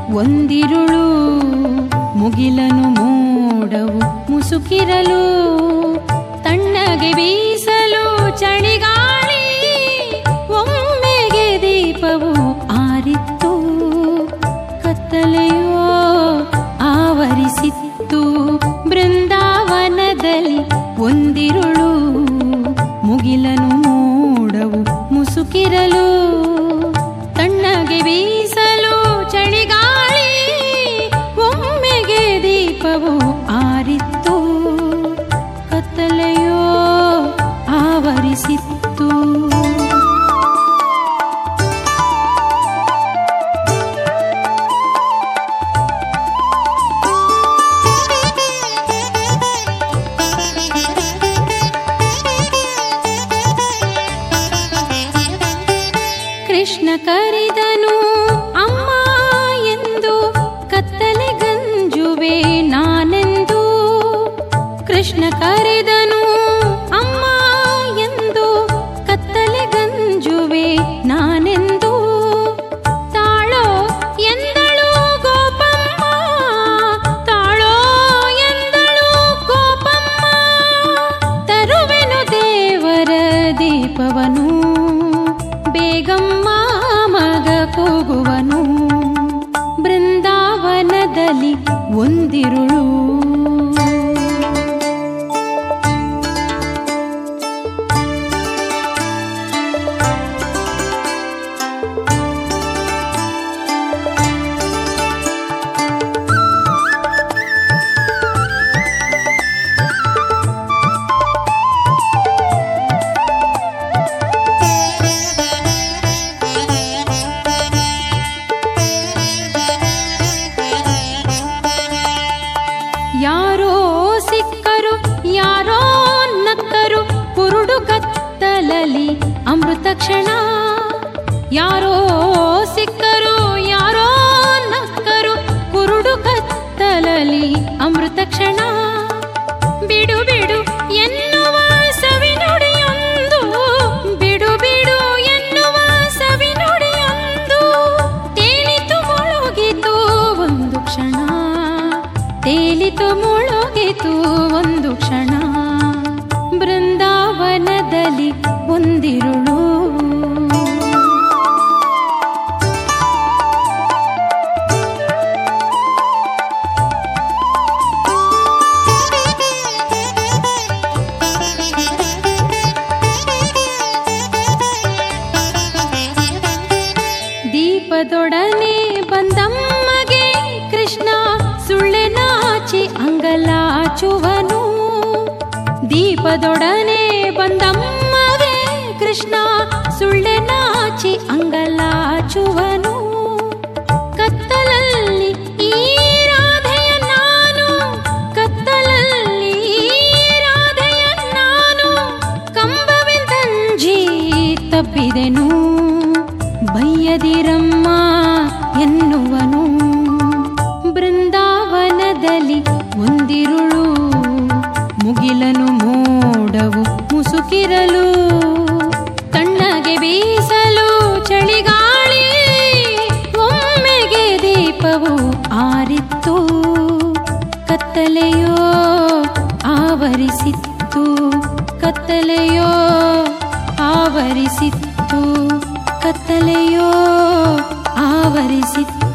ಒಂದಿರುಳು ಮುಗಿಲನು ಮೋಡವು ಮುಸುಕಿರಲು ತಣ್ಣಗೆ ಬೀಸಲು ಚಳಿಗಾಳಿ ಒಮ್ಮೆಗೆ ದೀಪವು ಆರಿತ್ತು ಕತ್ತಲೆಯೋ ಆವರಿಸಿತ್ತು ಬೃಂದಾವನದಲ್ಲಿ ಒಂದಿರುಳು ಮುಗಿಲನು ಮೋಡವು ಮುಸುಕಿರಲು ತಣ್ಣಗೆ ಬೀಸಲು ಚಳಿಗಾಳಿ ಒಮ್ಮೆಗೆ ದೀಪವು ಆರಿತ್ತು ಕತ್ತಲೆಯೋ ಆವರಿಸಿತ್ತು ಕೃಷ್ಣ ಕರೆದನು ಅಮ್ಮ ಎಂದು ಕತ್ತಲೆ ಗಂಜುವೆ ನಾನೆಂದು ಕೃಷ್ಣ ಕರೆದನು ಅಮ್ಮ ಎಂದು ಕತ್ತಲೆ ಗಂಜುವೆ ನಾನೆಂದು ತಾಳೋ ಎಂದಳು ಗೋಪಮ್ಮ ತಾಳೋ ಎಂದಳು ಗೋಪಮ್ಮ ತರುವೆನು ದೇವರ ದೀಪವನು ಬೇಗಮ್ಮ ಮಗ ಕೂಗುವನು ಬೃಂದಾವನದಲ್ಲಿ ಒಂದಿರುಳು ಯಾರೋ ಸಿಕ್ಕರು ಯಾರೋ ನಕ್ಕರು ಕುರುಡು ಕತ್ತಲಲಿ ಅಮೃತ ಕ್ಷಣ ಯಾರೋ ಸಿಕ್ಕರು ಯಾರೋ ನಕ್ಕರು ಕುರುಡು ಕತ್ತಲಲಿ ಅಮೃತ ಕ್ಷಣ ಬಿಡು ಬಿಡು ಎನ್ನುವ ಸವಿನುಡಿಯೊಂದು ಬಿಡು ಬಿಡು ಎನ್ನುವ ಸವಿನುಡಿಯೊಂದು ತೇಲಿತು ಮುಳುಗಿತು ಒಂದು ಕ್ಷಣ ತೇಲಿತು ಮುಳುಗಿತು ಒಂದು ಕ್ಷಣ ಬೃಂದಾವನದಲ್ಲಿ ಒಂದಿರುಳು ದೀಪದೊಡನೆ ಬಂದಮ್ಮಗೆ ಕೃಷ್ಣ ಸುಳ್ಳೆ ನಾಚಿ ಅಂಗಲಾಚುವನು ದೀಪದೊಡನೆ ಬಂದಮ್ಮಗೆ ಕೃಷ್ಣ ಸುಳ್ಳೆ ನಾಚಿ ಅಂಗಲಾಚುವನು ಕತ್ತಲಲ್ಲಿ ಈ ರಾಧೆಯ ನಾನು ಕತ್ತಲಲ್ಲಿ ಈ ರಾಧೆಯ ನಾನು ಕಂಬವೆಂದಂಜಿ ತಪ್ಪಿದೆನು ಬಯ್ಯದಿರಮ್ಮ ಎನ್ನುವನು ಬೃಂದಾವನದಲ್ಲಿ ಒಂದಿರುಳು ಮುಗಿಲನು ಮೋಡವು ಮುಸುಕಿರಲು ತಣ್ಣಗೆ ಬೀಸಲು ಚಳಿಗಾಳಿ ಒಮ್ಮೆಗೆ ದೀಪವು ಆರಿತ್ತು ಕತ್ತಲೆಯೋ ಆವರಿಸಿತ್ತು ಕತ್ತಲೆಯೋ ಆವರಿಸಿತ್ತು ಕತ್ತಲೆಯೋ ಆವರಿಸಿತ್ತು